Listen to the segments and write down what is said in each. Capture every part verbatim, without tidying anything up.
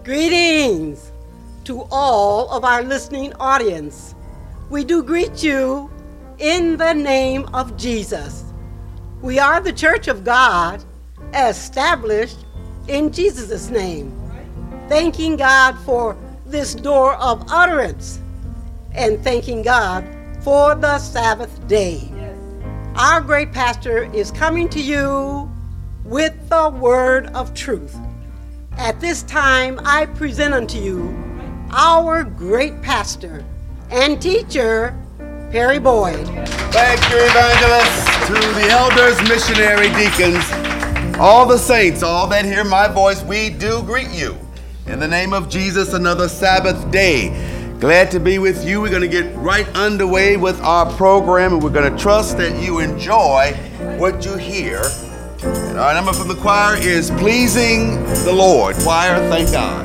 Greetings to all of our listening audience. We do greet you in the name of Jesus. We are the Church of God, established in Jesus' name. Thanking God for this door of utterance and thanking God for the Sabbath day. Yes. Our great pastor is coming to you with the word of truth. At this time, I present unto you our great pastor and teacher, Perry Boyd. Thank you, Evangelist, to the elders, missionary, deacons, all the saints, all that hear my voice, we do greet you. In the name of Jesus, another Sabbath day. Glad to be with you. We're going to get right underway with our program, and we're going to trust that you enjoy what you hear. And our number from the choir is Pleasing the Lord. Choir, thank God.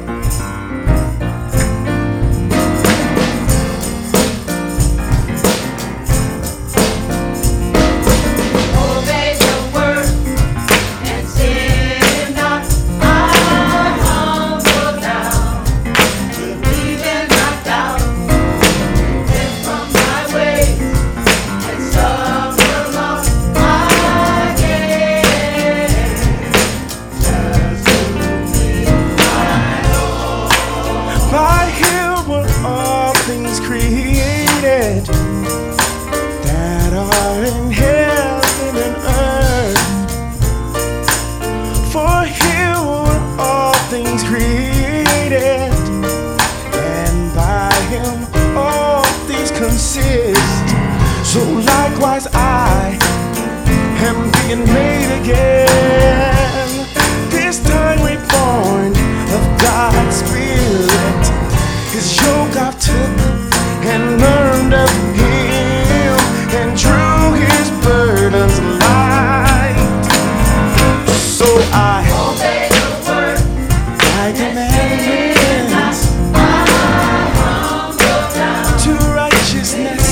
So likewise I am being made again, this time reborn of God's Spirit. His yoke I've took and learned of Him and drew His burdens light. So I obey the word, I commandments to righteousness.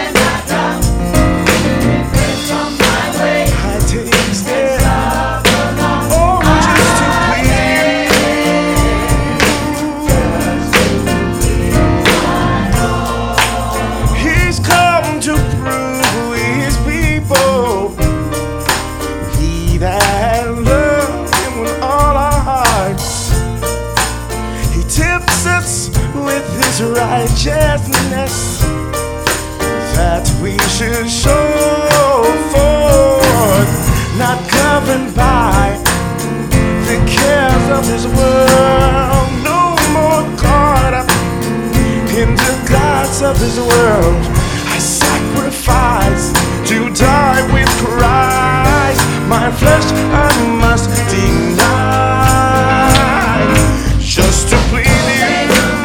Righteousness that we should show forth, not governed by the cares of this world, no more caught up in the gods of this world. I sacrifice to die with Christ. My flesh I must deny just to please you.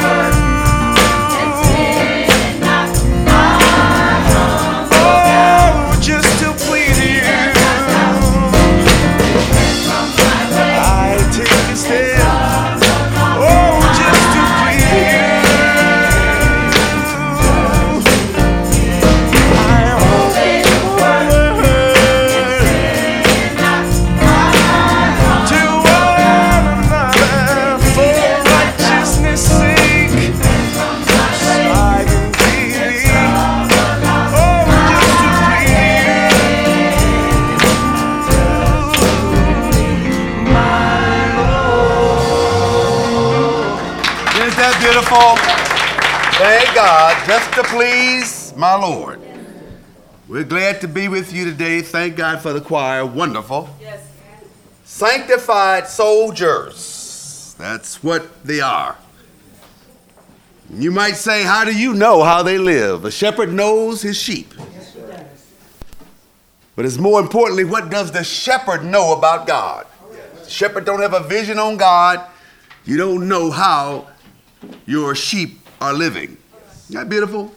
Thank God, just to please my Lord. We're glad to be with you today. Thank God for the choir. Wonderful. Yes. Sanctified soldiers. That's what they are. You might say, how do you know how they live? A shepherd knows his sheep. Yes, he does. But it's more importantly, what does the shepherd know about God? The shepherd don't have a vision on God. You don't know how your sheep are living. Isn't that beautiful?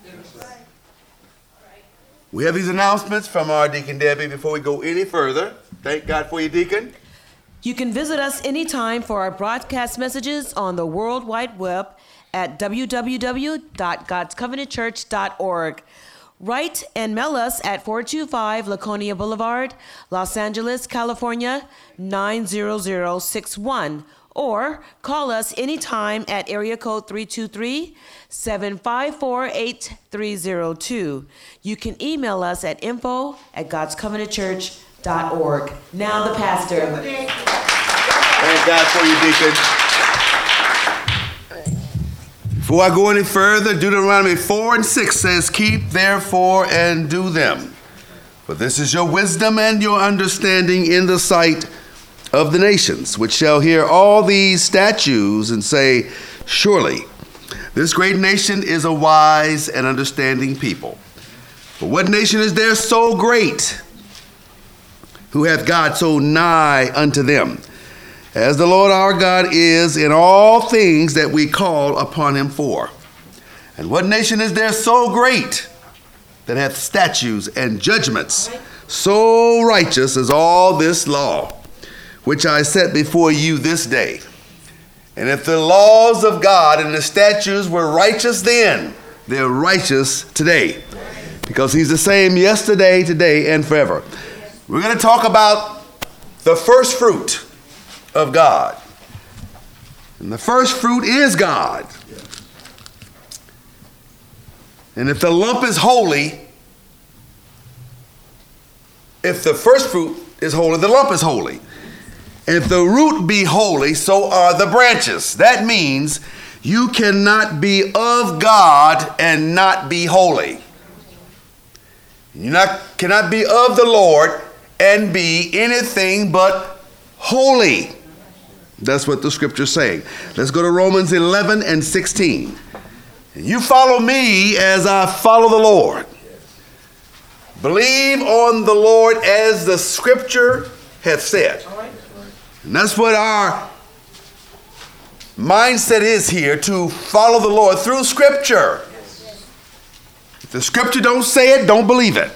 We have these announcements from our Deacon Debbie before we go any further. Thank God for you, Deacon. You can visit us anytime for our broadcast messages on the World Wide Web at w w w dot god's covenant church dot org. Write and mail us at four two five Laconia Boulevard, Los Angeles, California, nine zero zero six one. or call us anytime at area code three two three, seven five four, eight three zero two. You can email us at info at gods covenant church dot org. Now the pastor. Thank God for you, deacon. Before I go any further, Deuteronomy four and six says, keep therefore and do them. For this is your wisdom and your understanding in the sight of the nations, which shall hear all these statutes and say, surely this great nation is a wise and understanding people. For what nation is there so great, who hath God so nigh unto them, as the Lord our God is in all things that we call upon him for? And what nation is there so great, that hath statutes and judgments so righteous as all this law, which I set before you this day? And if the laws of God and the statutes were righteous then, they're righteous today, because he's the same yesterday, today, and forever. We're going to talk about the first fruit of God. And the first fruit is God. And if the lump is holy, if the first fruit is holy, the lump is holy. If the root be holy, so are the branches. That means you cannot be of God and not be holy. You not, cannot be of the Lord and be anything but holy. That's what the scripture's saying. Let's go to Romans eleven and sixteen. You follow me as I follow the Lord. Believe on the Lord as the scripture hath said. And that's what our mindset is here, to follow the Lord through scripture. If the scripture don't say it, don't believe it.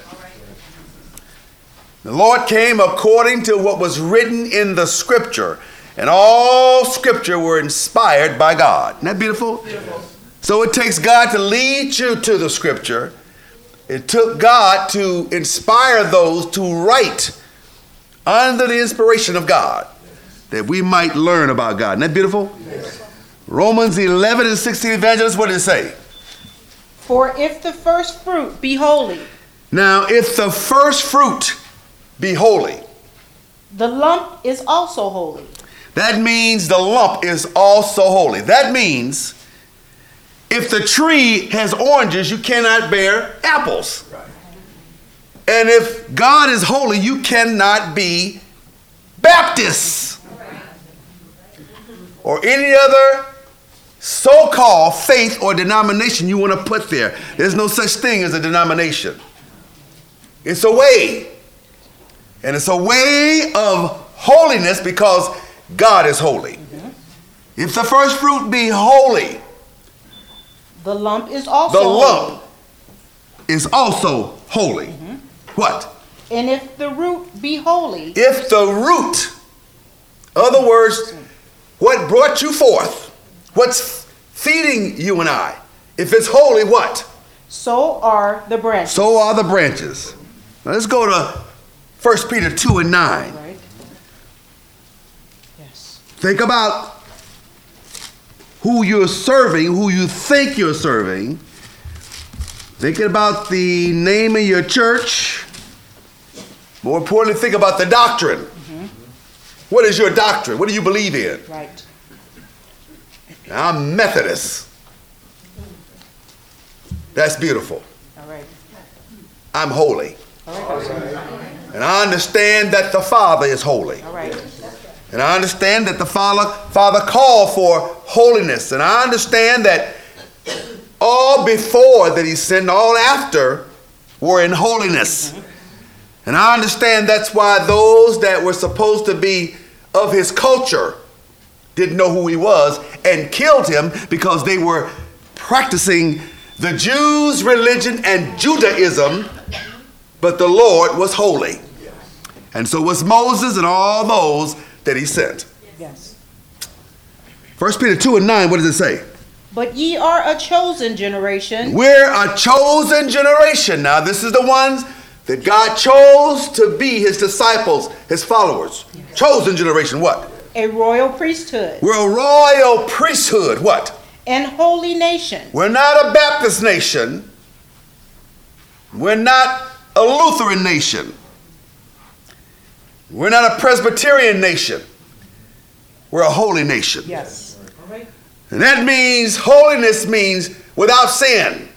The Lord came according to what was written in the scripture, and all scripture were inspired by God. Isn't that beautiful? Beautiful. So it takes God to lead you to the scripture. It took God to inspire those to write under the inspiration of God, that we might learn about God. Isn't that beautiful? Yes. Romans eleven and sixteen, Evangelist, what did it say? For if the first fruit be holy. Now, if the first fruit be holy, the lump is also holy. That means the lump is also holy. That means if the tree has oranges, you cannot bear apples. Right. And if God is holy, you cannot be Baptists or any other so-called faith or denomination you want to put there. There's no such thing as a denomination. It's a way. And it's a way of holiness because God is holy. Mm-hmm. If the first fruit be holy, the lump is also the holy. lump is also holy. Mm-hmm. What? And if the root be holy. If the root, other words, what brought you forth, what's feeding you and I, if it's holy, what? So are the branches. So are the branches. Now let's go to First Peter two and nine. Right. Yes. Think about who you're serving, who you think you're serving. Thinking about the name of your church. More importantly, think about the doctrine. Mm-hmm. What is your doctrine? What do you believe in? Right. Now, I'm Methodist. That's beautiful. All right. I'm holy. All right. And I understand that the Father is holy. All right. And I understand that the Father, Father called for holiness. And I understand that all before that he sent, all after, were in holiness. Mm-hmm. And I understand that's why those that were supposed to be of his culture didn't know who he was and killed him because they were practicing the Jews' religion and Judaism, but the Lord was holy. And so was Moses and all those that he sent. Yes. First Peter two and nine, what does it say? But ye are a chosen generation. We're a chosen generation. Now, this is the ones that God chose to be his disciples, his followers. Yes. Chosen generation, what? A royal priesthood. We're a royal priesthood. What? And holy nation. We're not a Baptist nation. We're not a Lutheran nation. We're not a Presbyterian nation. We're a holy nation. Yes. All right. And that means, holiness means without sin.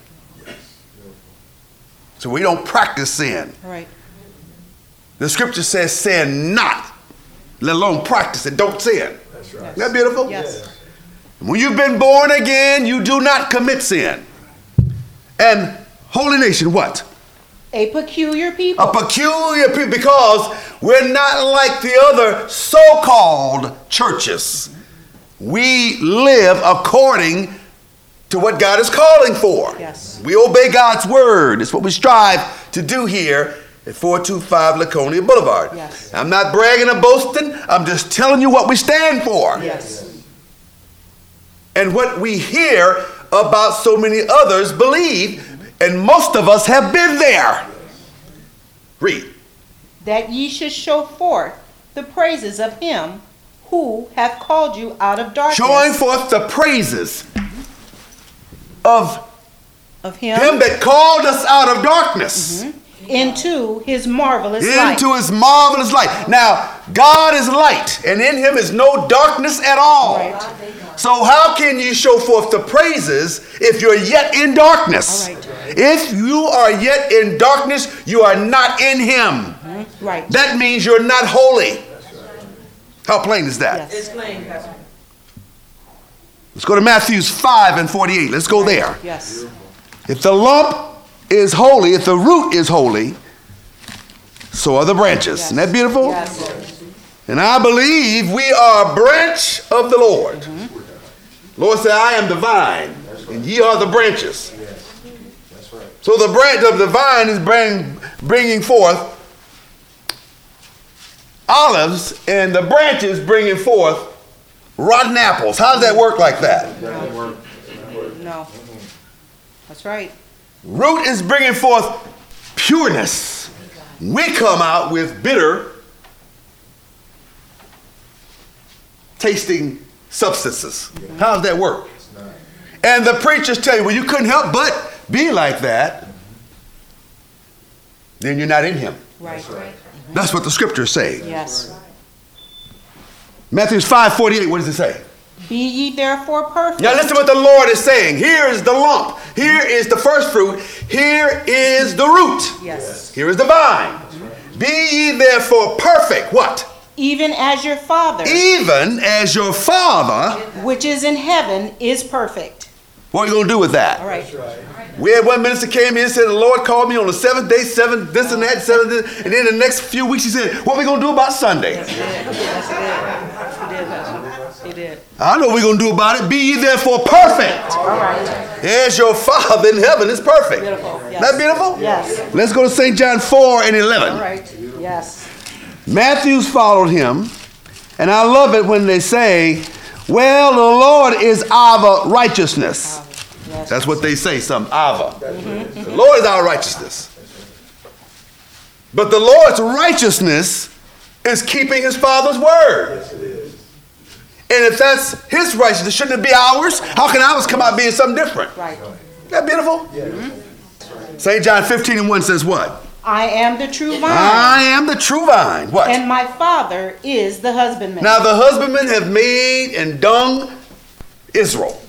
So we don't practice sin. All right. The scripture says sin not, let alone practice it. Don't sin. That's right. Isn't that beautiful? Yes. When you've been born again, you do not commit sin. And holy nation, what? A peculiar people. A peculiar people, because we're not like the other so-called churches. We live according to what God is calling for. Yes. We obey God's word. It's what we strive to do here at four two five Laconia Boulevard. Yes. I'm not bragging or boasting. I'm just telling you what we stand for. Yes. And what we hear about so many others believe, and most of us have been there. Read. That ye should show forth the praises of him who hath called you out of darkness. Showing forth the praises of of him, him that called us out of darkness. Mm-hmm. Into his marvelous light. Into his marvelous light. Now, God is light, and in him is no darkness at all. Right. So how can you show forth the praises if you're yet in darkness? All right. If you are yet in darkness, you are not in him. Mm-hmm. Right. That means you're not holy. How plain is that? Yes. It's plain, Pastor. Let's go to Matthew five and forty-eight. Let's go there. Yes. If the lump is holy, if the root is holy, so are the branches. Isn't that beautiful? Yes. And I believe we are a branch of the Lord. Mm-hmm. Lord said, I am the vine, and ye are the branches. So the branch of the vine is bring, bringing forth olives, and the branches bringing forth rotten apples. How does that work like that? No. That's right. Root is bringing forth pureness. We come out with bitter tasting substances. How does that work? And the preachers tell you, well, you couldn't help but be like that. Then you're not in him. Right. That's what the scriptures say. Yes. Matthew five forty-eight, what does it say? Be ye therefore perfect. Now listen to what the Lord is saying. Here is the lump. Here is the first fruit. Here is the root. Yes. Here is the vine. Be ye therefore perfect. What? Even as your Father, Even as your Father. which is in heaven, is perfect. What are you going to do with that? All right. We had one minister came here and said, the Lord called me on the seventh day, seventh, this and that, seventh, this. And then the next few weeks he said, what are we going to do about Sunday? Yes, he did. Yes, he did. He did, Pastor. He did. I know what we're going to do about it. Be ye therefore perfect. All right. As your Father in heaven is perfect. Beautiful. Yes. That beautiful? Yes. Let's go to Saint John four and eleven. All right. Yes. Matthew's followed him, and I love it when they say, well, the Lord is our righteousness. Yes. That's what they say, some Ava. Mm-hmm. The Lord is our righteousness. But the Lord's righteousness is keeping his Father's word. Yes, it is. And if that's his righteousness, shouldn't it be ours? How can ours come out being something different? Right. Isn't that beautiful? Yeah. Mm-hmm. Saint John fifteen and one says what? I am the true vine, I am the true vine. What? and my Father is the husbandman. Now the husbandmen have made and dung Israel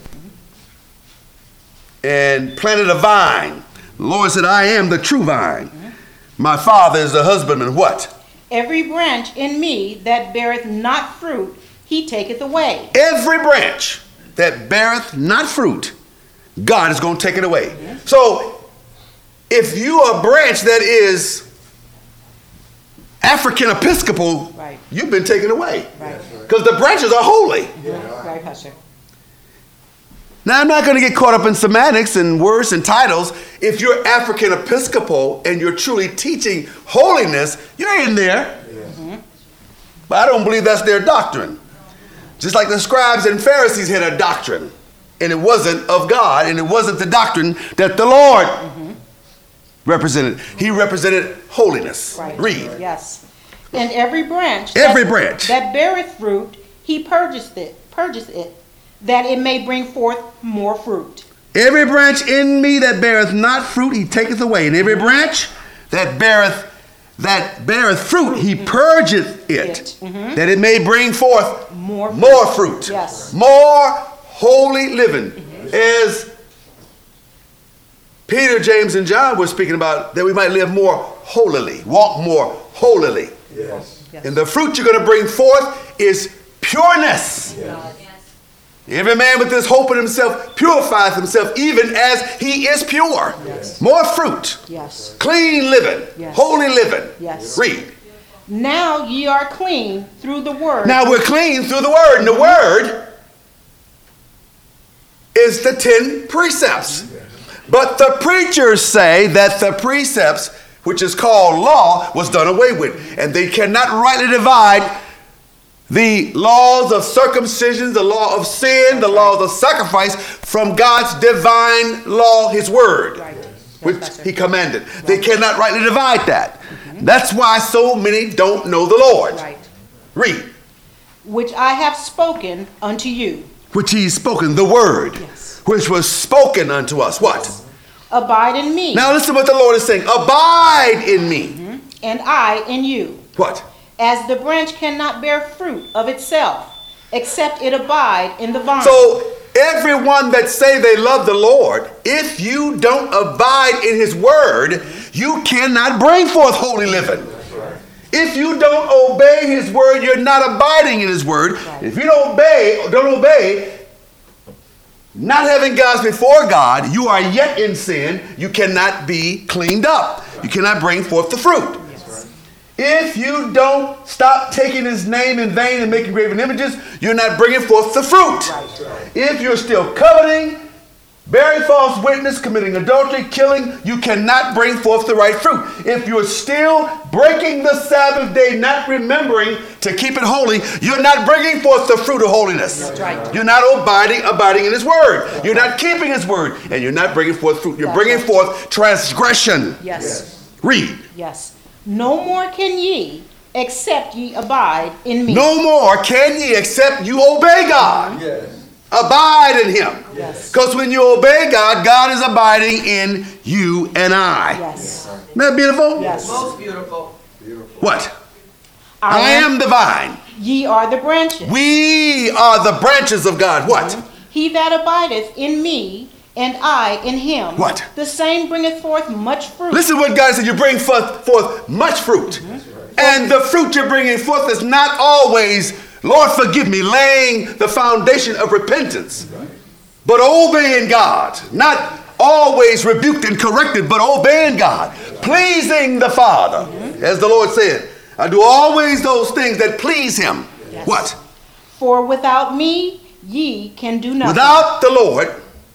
and planted a vine. The Lord said, I am the true vine. My Father is the husbandman. What? Every branch in me that beareth not fruit, he taketh away. Every branch that beareth not fruit, God is going to take it away. Mm-hmm. So if you are a branch that is African Episcopal, Right. you've been taken away. Right. Because the branches are holy. Right, Pastor. Now, I'm not going to get caught up in semantics and words and titles. If you're African Episcopal and you're truly teaching holiness, you're in there. Mm-hmm. But I don't believe that's their doctrine. Just like the scribes and Pharisees had a doctrine, and it wasn't of God, and it wasn't the doctrine that the Lord mm-hmm. represented. He represented holiness. Right. Read. Yes. And every branch Every that, branch. that beareth fruit, he purges it, purges it, that it may bring forth more fruit. Every branch in me that beareth not fruit, he taketh away. And every branch that beareth that beareth fruit, he purgeth it, It. Mhm. that it may bring forth More more fruit. fruit. Yes. More holy living. As Peter, James, and John were speaking about, that we might live more holily, walk more holily. Yes. Yes. And the fruit you're going to bring forth is pureness. Every man with this hope in himself purifies himself even as he is pure. Yes. More fruit. Yes. Clean living. Yes. Holy living. Yes. Read. Now ye are clean through the word. Now we're clean through the word. And the word is the ten precepts. But the preachers say that the precepts, which is called law, was done away with. And they cannot rightly divide the laws of circumcision, the law of sin, the laws of sacrifice from God's divine law, his word, Right. Yes, which Pastor. he commanded. They cannot rightly divide that. That's why so many don't know the Lord. Right. Read. Which I have spoken unto you. Which he's spoken, the word, Yes. which was spoken unto us. What? Abide in me, Now listen what the Lord is saying. Abide in me. and I in you. What? As the branch cannot bear fruit of itself, except it abide in the vine. So everyone that say they love the Lord, if you don't abide in his word, you cannot bring forth holy living. If you don't obey his word, you're not abiding in his word. If you don't obey, don't obey, not having God's before God, you are yet in sin. You cannot be cleaned up. You cannot bring forth the fruit. If you don't stop taking his name in vain and making graven images, you're not bringing forth the fruit. If you're still coveting, bearing false witness, committing adultery, killing, you cannot bring forth the right fruit. If you're still breaking the Sabbath day, not remembering to keep it holy, you're not bringing forth the fruit of holiness. That's right. You're not abiding, abiding in his word. You're not keeping his word, and you're not bringing forth fruit. You're That's bringing right. forth transgression. Yes. Read. Yes. No more can ye, except ye abide in me. No more can ye except you obey God. Yes. Abide in him. Yes. Because when you obey God, God is abiding in you and I. Yes. Isn't that beautiful? Yes. What? I am the vine. Ye are the branches. We are the branches of God. What? He that abideth in me, and I in him. What? The same bringeth forth much fruit. Listen to what God said. You bring forth, forth much fruit. And the fruit you're bringing forth is not always, Lord, forgive me, laying the foundation of repentance, but obeying God. Not always rebuked and corrected, but obeying God. Pleasing the Father. As the Lord said, I do always those things that please him. Yes. What? For without me, ye can do nothing. Without the Lord,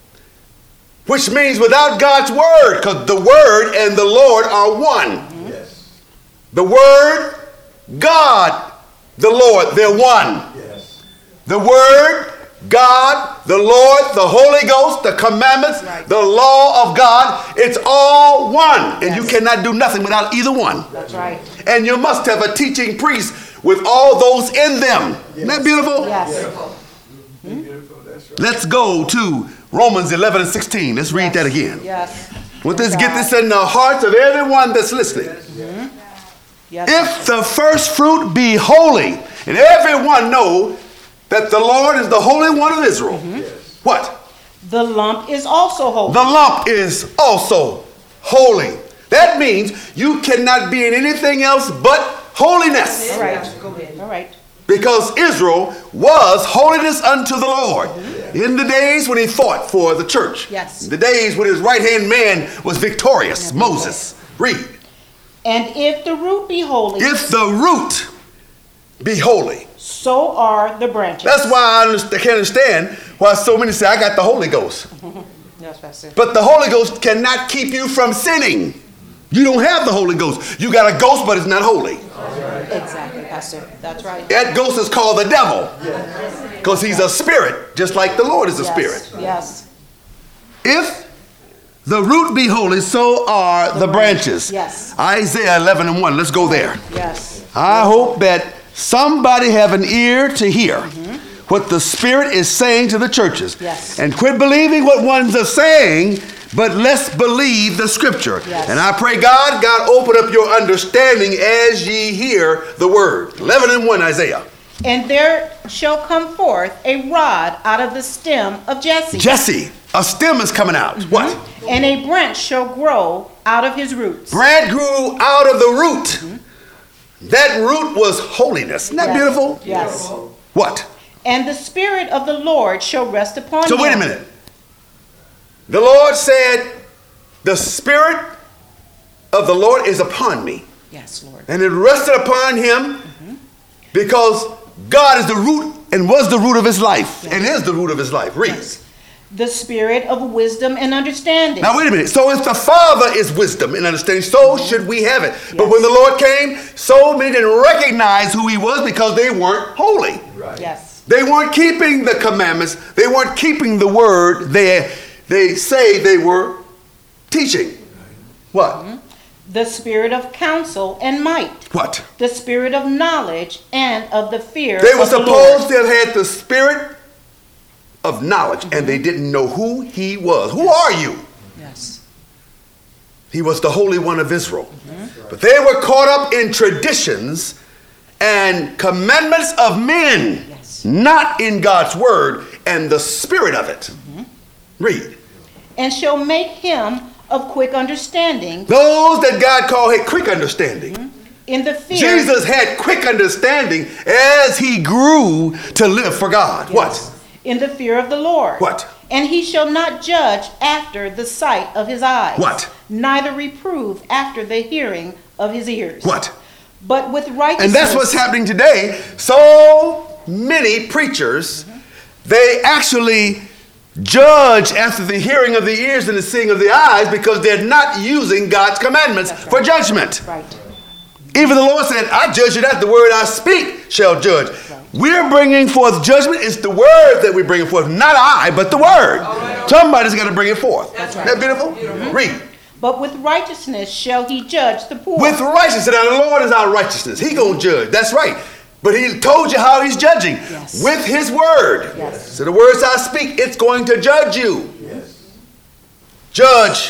which means without God's word, because the word and the Lord are one. Yes. The word, God, the Lord, they're one. Yes. The word, God, the Lord, the Holy Ghost, the commandments, Right. the law of God, it's all one. And you Yes. cannot do nothing without either one. That's right. And you must have a teaching priest with all those in them. Isn't that beautiful? Yes. Beautiful. That's right. Let's go to Romans eleven and sixteen. Let's read that again. Yes. Want this, get this in the hearts of everyone that's listening. Yes. If the first fruit be holy, and everyone know that the Lord is the Holy One of Israel. What? The lump is also holy. The lump is also holy. That means you cannot be in anything else but holiness. All right. All right. Because Israel was holiness unto the Lord. In the days when he fought for the church. Yes. The days when his right-hand man was victorious. Moses. Read. And if the root be holy, If the root be holy. so are the branches. That's why I understand, can't understand why so many say, I got the Holy Ghost. Yes, Pastor. But the Holy Ghost cannot keep you from sinning. You don't have the Holy Ghost. You got a ghost, but it's not holy. Exactly, Pastor. That's right. That ghost is called the devil. Because he's a spirit, just like the Lord is a Yes. spirit. Yes. If the root be holy, so are the branches. Yes. Isaiah eleven and one. Let's go there. Yes. I hope that Somebody have an ear to hear mm-hmm. what the Spirit is saying to the churches. Yes. And quit believing what ones are saying, but let's believe the Scripture. Yes. And I pray, God, God, open up your understanding as ye hear the word. eleven and one, Isaiah. And there shall come forth a rod out of the stem of Jesse. Jesse, a stem is coming out. Mm-hmm. What? And a branch shall grow out of his roots. Branch grew out of the root. Mm-hmm. That root was holiness. Isn't that yes. beautiful? Yes. What? And the Spirit of the Lord shall rest upon so him. So wait a minute. The Lord said, the Spirit of the Lord is upon me. Yes, Lord. And it rested upon him mm-hmm. because God is the root and was the root of his life yes. and is the root of his life. Read. Yes. The Spirit of wisdom and understanding. Now wait a minute. So if the Father is wisdom and understanding, so mm-hmm. should we have it. Yes. But when the Lord came, so many didn't recognize who he was because they weren't holy. Right. Yes. They weren't keeping the commandments. They weren't keeping the word they, they say they were teaching. What? Mm-hmm. The spirit of counsel and might. What? The spirit of knowledge and of the fear They were of the supposed Lord. to have had the spirit of knowledge, mm-hmm. and they didn't know who he was. Who are you? Yes. He was the Holy One of Israel. Mm-hmm. But they were caught up in traditions and commandments of men, yes. not in God's word and the spirit of it. Mm-hmm. Read. And shall make him of quick understanding. Those that God called had quick understanding. Mm-hmm. In the fear. Jesus had quick understanding as he grew to live for God. Yes. What? In the fear of the Lord. What? And he shall not judge after the sight of his eyes. What? Neither reprove after the hearing of his ears. What? But with righteousness. And that's what's happening today. So many preachers, mm-hmm. they actually judge after the hearing of the ears and the seeing of the eyes because they're not using God's commandments right. for judgment. Right. Even the Lord said, I judge it at the word I speak shall judge. Right. We're bringing forth judgment. It's the word that we're bringing forth. Not I, but the word. Right. Somebody's got to bring it forth. That's right. Isn't that beautiful? Mm-hmm. Read. But with righteousness shall he judge the poor. With righteousness. Now the Lord is our righteousness. He gonna judge. That's right. But he told you how he's judging. Yes. With his word. Yes. So the words I speak, it's going to judge you. Yes. Judge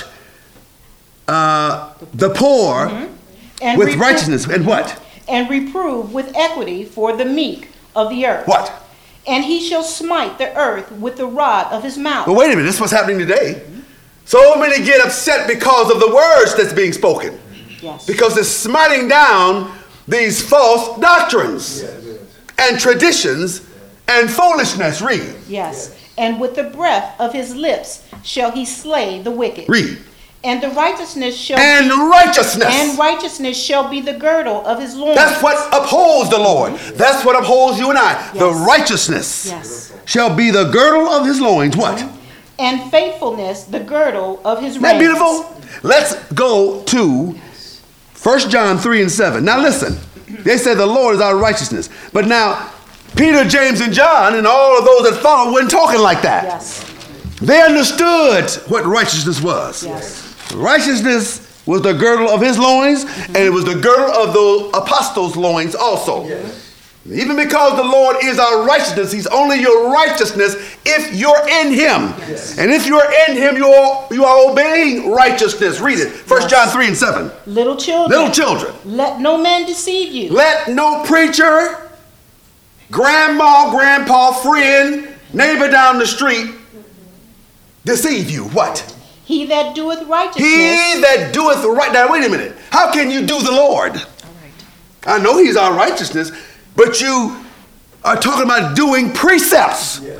uh, the poor mm-hmm. and with repro- righteousness. And what? And reprove with equity for the meek of the earth. What? And he shall smite the earth with the rod of his mouth. But wait a minute. This is what's happening today. Mm-hmm. So many get upset because of the words that's being spoken. Yes. Because they're smiting down these false doctrines yes. and traditions and foolishness. Read. Yes. And with the breath of his lips shall he slay the wicked. Read. And the righteousness shall and be, righteousness. And righteousness shall be the girdle of his loins. That's what upholds the Lord. That's what upholds you and I. Yes. The righteousness yes. shall be the girdle of his loins. What? And faithfulness the girdle of his reins. Isn't that beautiful? Let's go to First John three and seven. Now listen. They said the Lord is our righteousness. But now, Peter, James, and John, and all of those that followed weren't talking like that. Yes. They understood what righteousness was. Yes. Righteousness was the girdle of his loins, mm-hmm. and it was the girdle of the apostles' loins also. Yes. Even because the Lord is our righteousness, he's only your righteousness if you're in him. Yes. And if you're in him, you are, you are obeying righteousness. Read it. First yes. John three and seven. Little children. Little children. Let no man deceive you. Let no preacher, grandma, grandpa, friend, neighbor down the street deceive you. What? He that doeth righteousness. He that doeth right. Now wait a minute. How can you do the Lord? All right. I know he's our righteousness. But you are talking about doing precepts. Yes.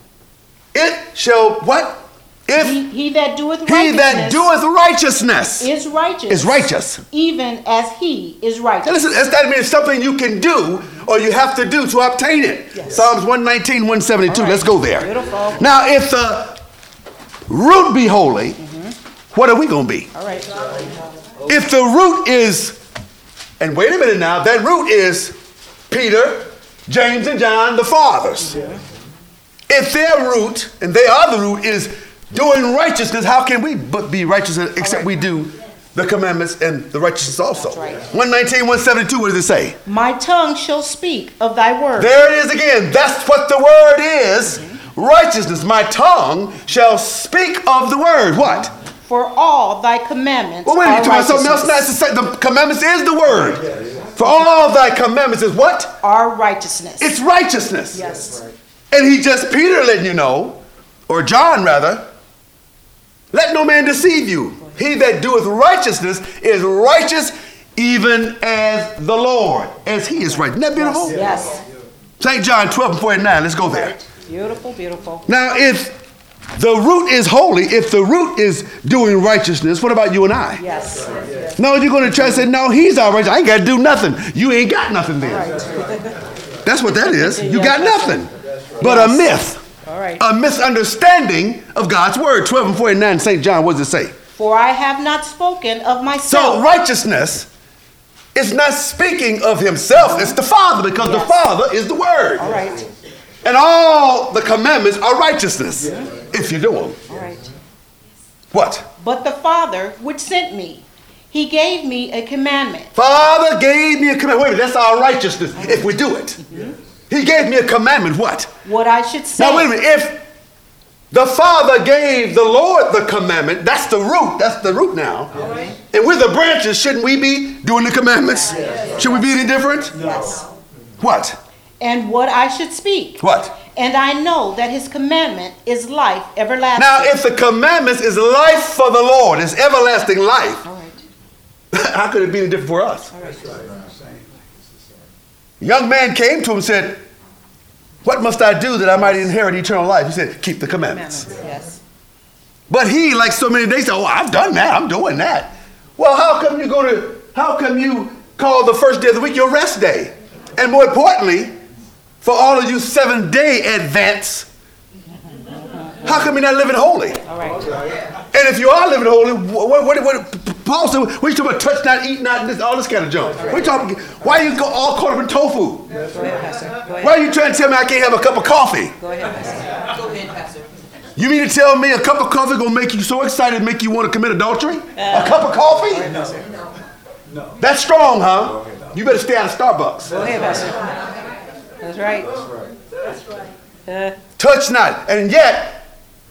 It shall what? If he, he that doeth he righteousness, that doeth righteousness is righteous. Is righteous. Even as he is righteous. Now listen, that means something you can do or you have to do to obtain it. Yes. Psalms one nineteen, one seventy-two. Right. Let's go there. Beautiful. Now if the root be holy, mm-hmm. what are we going to be? All right. If the root is, and wait a minute now, that root is Peter, James, and John, the fathers. Yeah. If their root, and they are the root, is doing righteousness, how can we but be righteous except right. we do the commandments and the righteousness also. That's right. one nineteen, one seventy-two, what does it say? My tongue shall speak of thy word. There it is again. That's what the word is. Mm-hmm. Righteousness. My tongue shall speak of the word. What? For all thy commandments well, wait, are you're talking about something else righteousness. nice to say. The commandments is the word. For all thy commandments is what? Are righteousness. It's righteousness. Yes. And he just, Peter letting you know, or John rather, let no man deceive you. He that doeth righteousness is righteous even as the Lord, as he is right. Isn't that beautiful? Yes. Saint John twelve and forty-nine, let's go there. Beautiful, beautiful. Now, if the root is holy, if the root is doing righteousness, what about you and I? Yes. No, you're going to try to say, no, he's all righteous. I ain't got to do nothing. You ain't got nothing then. Right. That's what that is. You got nothing. But Yes. a myth. All right. A misunderstanding of God's word. twelve and forty-nine, Saint John, what does it say? For I have not spoken of So myself. righteousness is not speaking of himself. It's the Father, because Yes. the Father is the word. All right. And all the commandments are righteousness, if you do them. All right. What? But the Father which sent me, he gave me a commandment. Father gave me a commandment. Wait a minute, that's our righteousness if we do it. He gave me a commandment. What? What I should say. Now wait a minute. If the Father gave the Lord the commandment, that's the root. That's the root now. And we're the branches. Shouldn't we be doing the commandments? Should we be any different? Yes. What? And what I should speak. What? And I know that his commandment is life everlasting. Now, if the commandments is life for the Lord, is everlasting life, All right. how could it be any different for us? All right. A young man came to him and said, what must I do that I might inherit eternal life? He said, keep the commandments. Yes. But he, like so many days, said, oh, I've done that. I'm doing that. Well, how come you go to, how come you call the first day of the week your rest day? And more importantly, for all of you seven-day advance, how come you're not living holy? All right. And if you are living holy, what, what, what Paul said, what are you talking about? Touch not, eat not, this, all this kind of junk. What are you talking, why are you all caught up in tofu? Go ahead, Pastor. Go ahead. Why are you trying to tell me I can't have a cup of coffee? Go ahead, Pastor. Go ahead, Pastor. You mean to tell me a cup of coffee gonna make you so excited, make you want to commit adultery? Uh, a cup of coffee? No. No. That's strong, huh? You better stay out of Starbucks. Go ahead, Pastor. That's right. That's right. Uh, Touch not. And yet,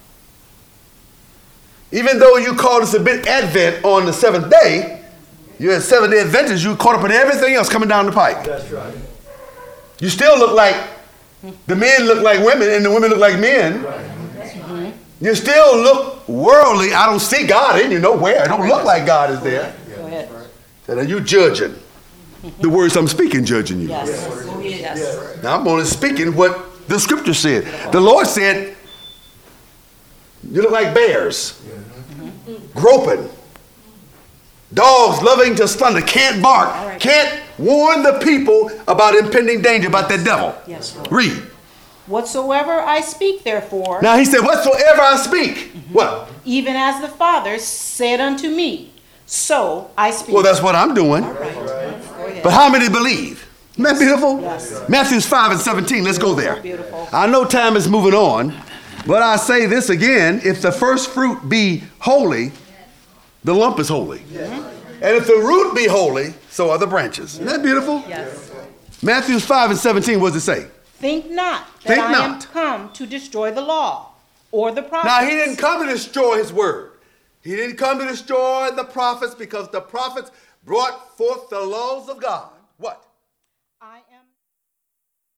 even though you call this a bit Advent on the seventh day, you're a seven-day Adventist, you caught up in everything else coming down the pike. That's right. You still look like, the men look like women and the women look like men. Right. You still look worldly. I don't see God in you nowhere. It don't look like God is there. go ahead. And are you judging? The words I'm speaking, judging you. Yes. Yes. Now I'm only speaking what the scripture said. The Lord said, you look like bears, groping, dogs loving to slunder, can't bark, right. can't warn the people about impending danger, about that devil. Yes. Read. Whatsoever I speak, therefore, Now he said, whatsoever I speak. What? even as the Father said unto me, so I speak. Well, that's what I'm doing. All right. Go ahead. But how many believe? Isn't that beautiful? Yes. Matthew five and seventeen. Let's go there. Beautiful. I know time is moving on, but I say this again. If the first fruit be holy, the lump is holy. And if the root be holy, so are the branches. Isn't that beautiful? Yes. Matthew five and seventeen, what does it say? Think not that Think I am not. come to destroy the law or the prophets. Now, he didn't come to destroy his word. He didn't come to destroy the prophets because the prophets brought forth the laws of God. What? I am